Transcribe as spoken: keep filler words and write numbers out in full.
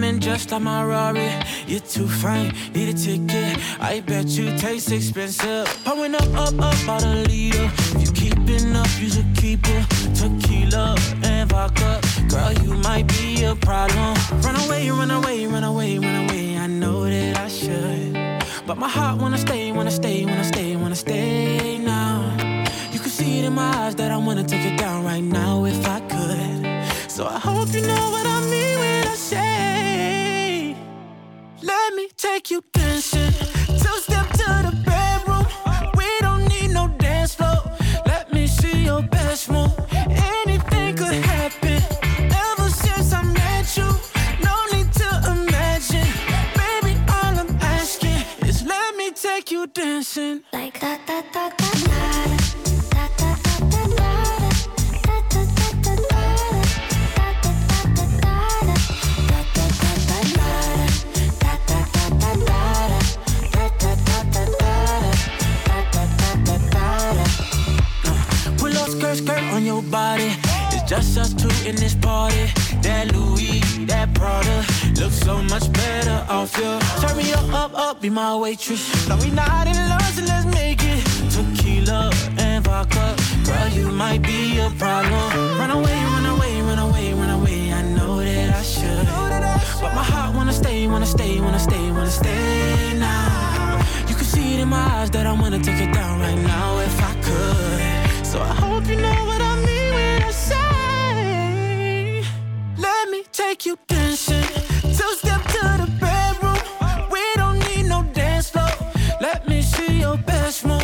shining just like my Rari. You're too fine, need a ticket. I bet you taste expensive. Pouring up, up, up, out a liter. If you keeping up, you should keep it. Tequila and vodka. Girl, you might be a problem. Run away, run away, run away, run away. I know that I should, but my heart wanna stay, wanna stay, wanna stay, wanna stay now. You can see it in my eyes that I wanna take it down right now if I could. So I hope you know what I mean when I say, let me take you dancing. Two-step to the bedroom. We don't need no dance floor. Let me see your best move. Anything could happen. Ever since I met you, no need to imagine. Baby, all I'm asking is let me take you dancing. Like da da da da da. Skirt, skirt on your body. It's just us two in this party. That Louis, that Prada looks so much better off you. Turn me up, up, up, be my waitress. No, we not in love, so let's make it. Tequila and vodka. Girl, you might be a problem. Run away, run away, run away, run away. I know that I should, but my heart wanna stay, wanna stay, wanna stay, wanna stay now. You can see it in my eyes that I wanna take it down right now if I could. So I hope you know what I mean when I say, let me take you dancing. Two-step to the bedroom. We don't need no dance floor. Let me see your best move.